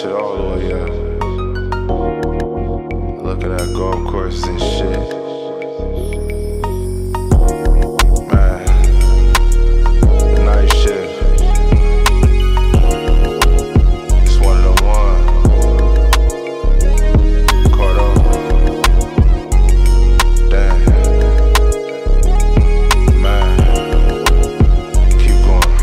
shit all the way up. Look at that golf courses and shit. Man, the night shift. It's one of the one. Caught up. Damn. Man, keep going.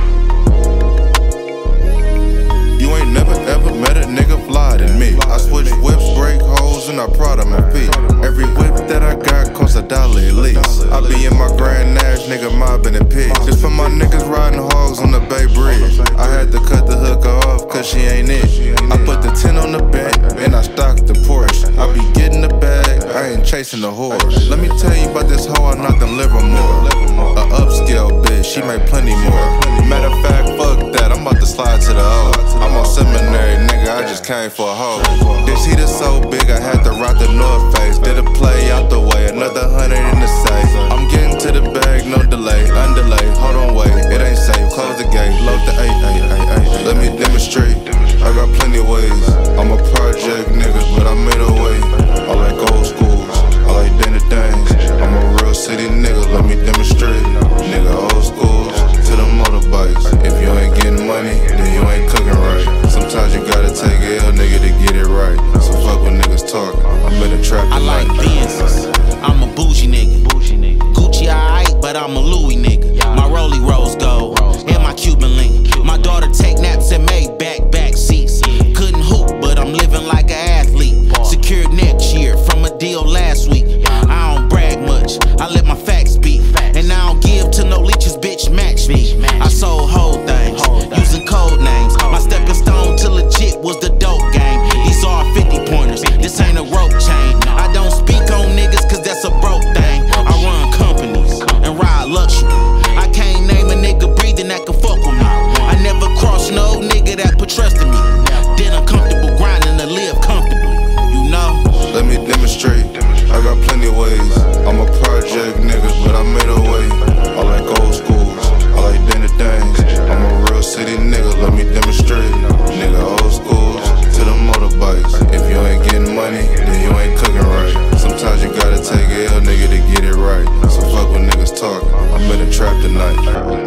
You ain't never ever met a nigga fly than me. I switch whips, break holes, and I prod on my feet. Every whip that I got costs $1 at least. I be in my Grand Nash, nigga mobbing and pigs. Just for my niggas riding hogs on the Bay Bridge. I had to cut the hooker off cause she ain't it. I put the 10 on the back and I stocked the Porsche. I be getting the bag, I ain't chasing the horse. Let me tell you about this hoe, I knocked them Livermore. A upscale bitch, she made plenty more. Matter of fact, fuck that, I'm about to slide to the O. I'm on seminary, nigga, I just came for a hoe. This heat is so big, I had to rock the North Face. Did a play out the way, another 100 in the safe. I'm getting to the bag, no delay, underlay. Hold on, wait, it ain't safe. Close the gate, load the 8. Let me demonstrate, I got plenty of ways. I'm a project nigga, but I made a way. I like old schools, I like dinner things. I'm a real city nigga, let me demonstrate. Nigga, old schools to the motorbikes. If you ain't getting money, then you ain't cooking right. Sometimes you gotta take a L, nigga, to get it right. So fuck when niggas talk, I'm in the trap. I like Benzes, I'm a bougie nigga. Gucci alright, but I'm a Louis nigga. My Rollie rose gold, and my Cuban link. My daughter take naps and made back seats. Couldn't hoop, but I'm living like an athlete. Secured next year from a deal last week. I don't brag much, I let my facts speak. And I don't give to no leeches, bitch, match me. I sold whole things, using code names. My stepping stone to legit was the dope game. These are 50 pointers, this ain't a rope chain. I don't speak on niggas cause that's a broke thing. I run companies and ride luxury. I can't name a nigga breathing that can fuck with me. I never crossed no nigga that put trust in me. Then I'm comfortable grinding to live comfortably, you know? Let me demonstrate, I got plenty of ways. I'm a project nigga, but I made a way. I like old schools, I like dinner things. I'm a real city nigga, let me demonstrate. Nigga, old schools to the motorbikes. If you ain't getting money, then you ain't cooking right. Sometimes you gotta take a L, nigga, to get it right. So fuck when niggas talk, I'm in the trap tonight.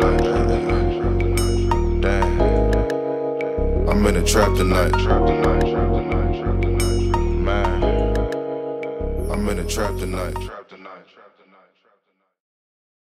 Damn. I'm in the trap tonight. Man. I'm in the trap tonight.